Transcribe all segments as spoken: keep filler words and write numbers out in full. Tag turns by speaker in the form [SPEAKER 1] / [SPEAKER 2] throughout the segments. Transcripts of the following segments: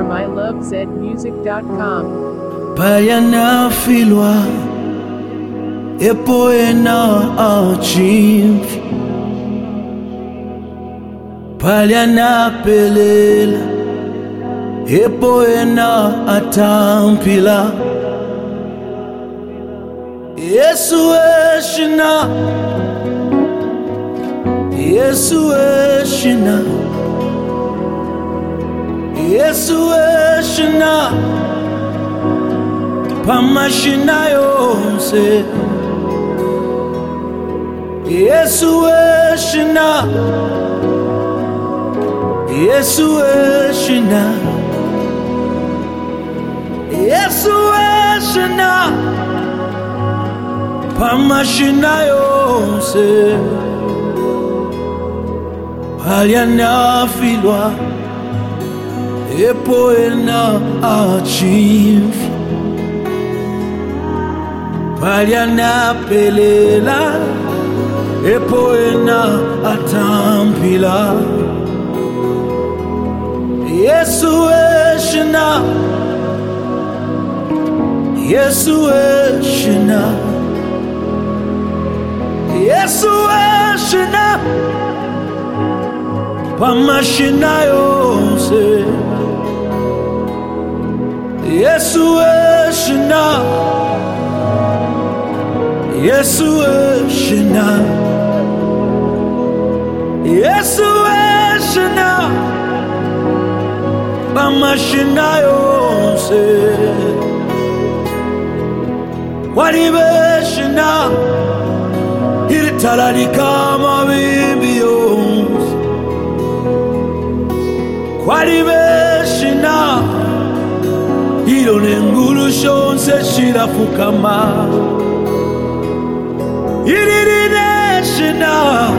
[SPEAKER 1] from I love zed music dot com.
[SPEAKER 2] Payana filwa epoena achimf Payana pelela epoena atampila Yesu eshina Yesu eshina Yesu eshina Pamashina yose Yesu eshina Yesu eshina Yesu eshina Pamashina yose Paliana filwa Epoena achimf Paliana pelela Epoena atampila Yesu eshina Yesu eshina Yesu eshina Pamashina yose Yesu eshina Yesu eshina Yesu eshina Pamashina yose Waribeshina Iritararika mabimbi yose Waribeshina Irone nguru shonse shirafukama Iririne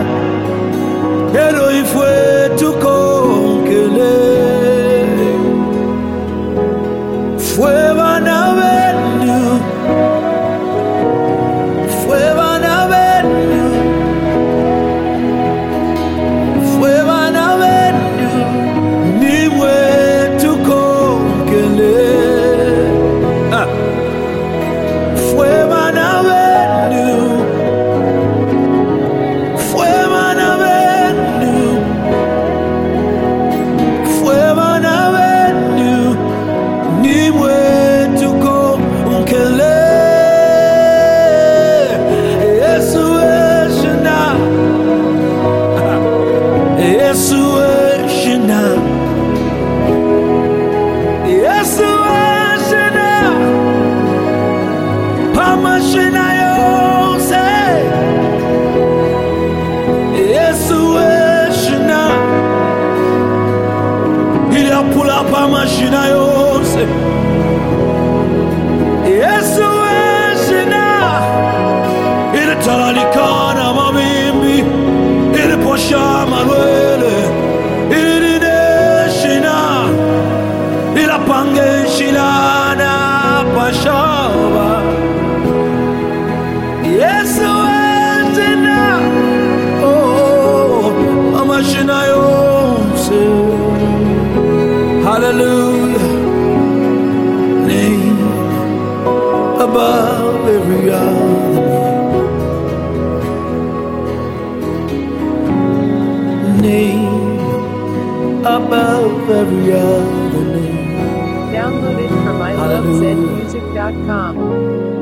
[SPEAKER 2] Ero ifwe tukonkele Fue bana benu Fue bana benu Fue bana benu Nimwe tukonkele ah. Fue bana benu Pamashina yose Yesu eshina Ila pula pamashina yose Yesu eshina Ila talalikana mabimbi Ila posha malwele Ila eshina Ila pange shilana pashava Yesu eshina Oh, Pamashina yose Hallelujah Name above every other name Name above every other name
[SPEAKER 1] Download it from I love zed music dot com.